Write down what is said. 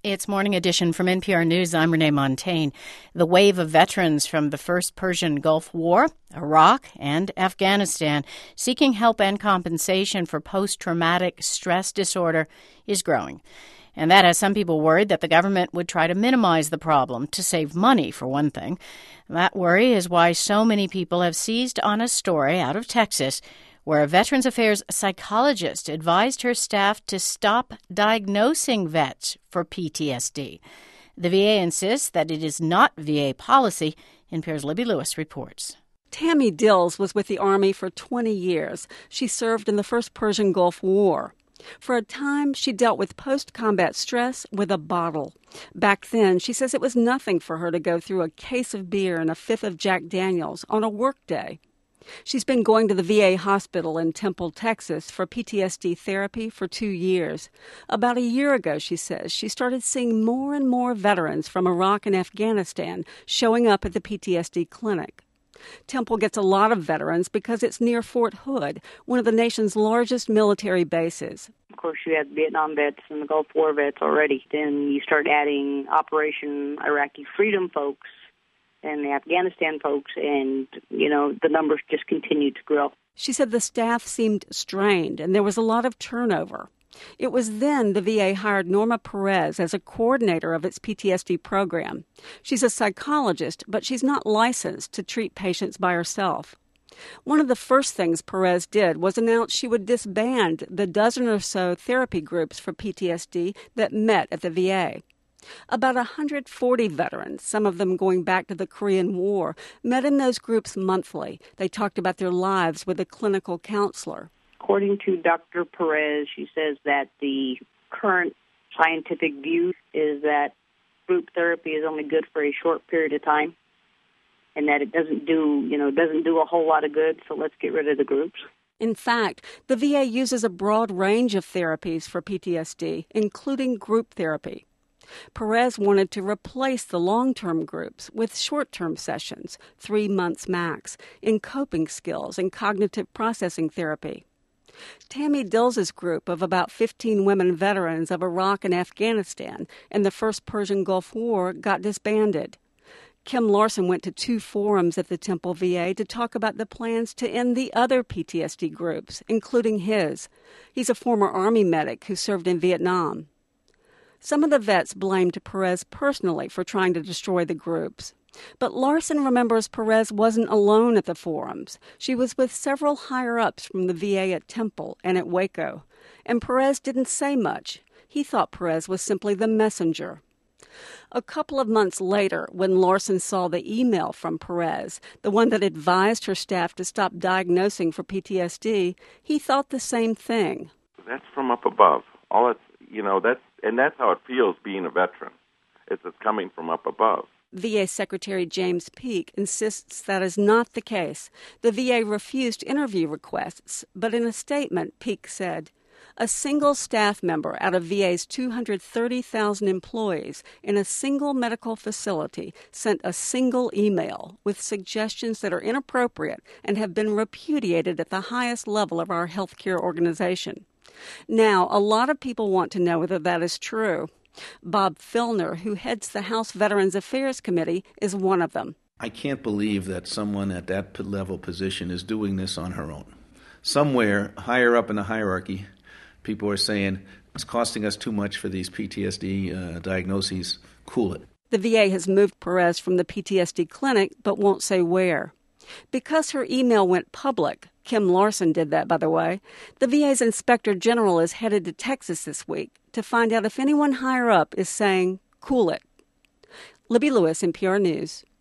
It's Morning Edition from NPR News. I'm Renee Montaigne. The wave of veterans from the first Persian Gulf War, Iraq, and Afghanistan seeking help and compensation for post-traumatic stress disorder is growing. And that has some people worried that the government would try to minimize the problem to save money, for one thing. That worry is why so many people have seized on a story out of Texas where a Veterans Affairs psychologist advised her staff to stop diagnosing vets for PTSD. The VA insists that it is not VA policy. NPR's Libby Lewis reports. Tammy Dills was with the Army for 20 years. She served in the first Persian Gulf War. For a time, she dealt with post-combat stress with a bottle. Back then, she says it was nothing for her to go through a case of beer and a fifth of Jack Daniels on a work day. She's been going to the VA hospital in Temple, Texas for PTSD therapy for 2 years. About a year ago, she says, she started seeing more and more veterans from Iraq and Afghanistan showing up at the PTSD clinic. Temple gets a lot of veterans because it's near Fort Hood, one of the nation's largest military bases. Of course, you have Vietnam vets and the Gulf War vets already. Then you start adding Operation Iraqi Freedom folks and the Afghanistan folks, and, the numbers just continue to grow. She said the staff seemed strained, and there was a lot of turnover. It was then the VA hired Norma Perez as a coordinator of its PTSD program. She's a psychologist, but she's not licensed to treat patients by herself. One of the first things Perez did was announce she would disband the dozen or so therapy groups for PTSD that met at the VA. About 140 veterans, some of them going back to the Korean War, met in those groups monthly. They talked about their lives with a clinical counselor. According to Dr. Perez, she says that the current scientific view is that group therapy is only good for a short period of time, and that it doesn't do a whole lot of good, so let's get rid of the groups. In fact, the VA uses a broad range of therapies for PTSD, including group therapy. Perez wanted to replace the long-term groups with short-term sessions, 3 months max, in coping skills and cognitive processing therapy. Tammy Dills' group of about 15 women veterans of Iraq and Afghanistan in the first Persian Gulf War got disbanded. Kim Larson went to 2 forums at the Temple VA to talk about the plans to end the other PTSD groups, including his. He's a former Army medic who served in Vietnam. Some of the vets blamed Perez personally for trying to destroy the groups. But Larson remembers Perez wasn't alone at the forums. She was with several higher-ups from the VA at Temple and at Waco. And Perez didn't say much. He thought Perez was simply the messenger. A couple of months later, when Larson saw the email from Perez, the one that advised her staff to stop diagnosing for PTSD, he thought the same thing. That's from up above. That's how it feels being a veteran. It's coming from up above. VA Secretary James Peake insists that is not the case. The VA refused interview requests, but in a statement, Peake said, "A single staff member out of VA's 230,000 employees in a single medical facility sent a single email with suggestions that are inappropriate and have been repudiated at the highest level of our healthcare organization." Now, a lot of people want to know whether that is true. Bob Filner, who heads the House Veterans Affairs Committee, is one of them. I can't believe that someone at that level position is doing this on her own. Somewhere higher up in the hierarchy, people are saying, it's costing us too much for these PTSD diagnoses. Cool it. The VA has moved Perez from the PTSD clinic, but won't say where. Because her email went public, Kim Larson did that, by the way, the VA's Inspector General is headed to Texas this week to find out if anyone higher up is saying, cool it. Libby Lewis, NPR News.